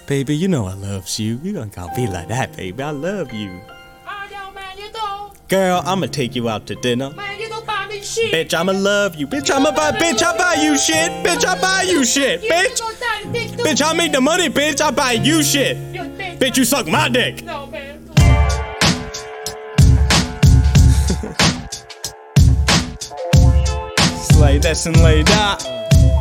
Baby, you know I loves you. You can't be like that, baby. I love you. Oh, yo, man, you don't. Girl, I'ma take you out to dinner. Man, you don't buy me shit. Bitch, I'ma love you. Bitch, I buy you shit. Bitch, I buy you shit. Bitch. Bitch, I make the money, bitch. I buy you shit. Bitch, you suck my dick. No, man. Slay this and lay that.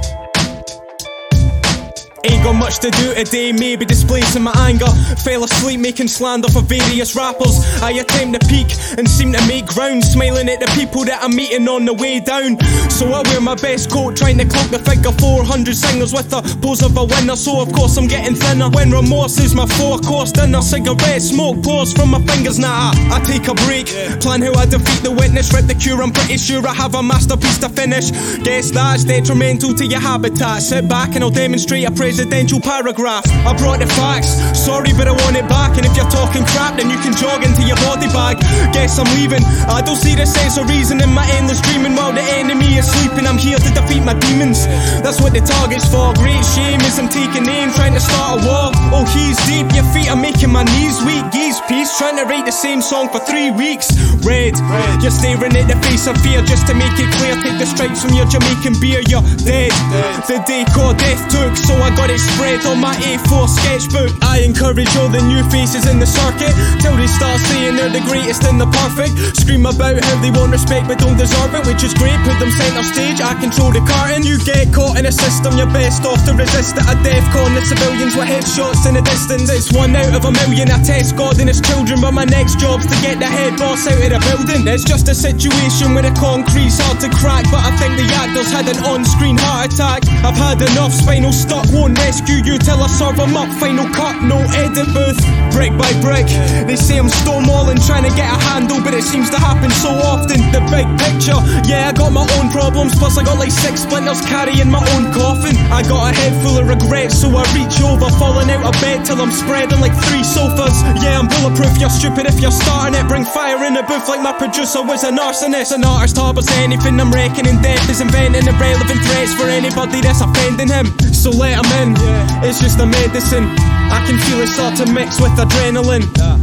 Ain't got much to do today, maybe displacing my anger. Fell asleep making slander for various rappers. I attempt to peak and seem to make ground, smiling at the people that I'm meeting on the way down. So I wear my best coat, trying to cloak the figure 400 singers with the pose of a winner. So of course I'm getting thinner when remorse is my 4-course dinner. Cigarette smoke pours from my fingers. Nah, I take a break, plan how I defeat the witness. Rip the cure, I'm pretty sure I have a masterpiece to finish. Guess that's detrimental to your habitat. Sit back and I'll demonstrate a presidential paragraph. I brought the facts, sorry but I want it back. And if you're talking crap then you can jog into your body bag. Guess I'm leaving, I don't see the sense of reason in my endless dreaming. While the enemy is sleeping, I'm here to defeat my demons. That's what the target's for. Great shame is I'm taking aim, trying to start a war. Oh, he's deep, your feet are making my knees weak. Geese peace, trying to write the same song for 3 weeks. Red, you're staring at the face of fear. Just to make it clear, take the stripes from your Jamaican beer. You're dead, the day called death took, so I got it spread on my A4 sketchbook. I encourage all the new faces in the circuit till they start saying they're the greatest and the perfect. Scream about how they want respect but don't deserve it, which is great, put them center stage, I control the curtain. You get caught in a system, you're best off to resist it. A DEFCON, the civilians with headshots in the distance. It's 1 out of a million, I test God and his children. But my next job's to get the head boss out of the building. It's just a situation where the concrete's hard to crack, but I think the actors had an on-screen heart attack. I've had enough, spinal stuck, won't rescue you till I serve them up. Final cut, no edit booth. Brick by brick, they say I'm stonewalling, trying to get a handle, but it seems to happen so often. The big picture, yeah, I got my own problems, plus I got like 6 splinters carrying my own coffin. I got a head full of regret, so I reach over, falling out of bed till I'm spreading like 3 sofas. Yeah, I'm bulletproof, you're stupid if you're starting it. Bring fire in the booth like my producer was an arsonist. An artist harbours anything, I'm reckoning death is inventing irrelevant threats for anybody that's offending him. So let him in, it's just a medicine. I can feel it start to mix with adrenaline.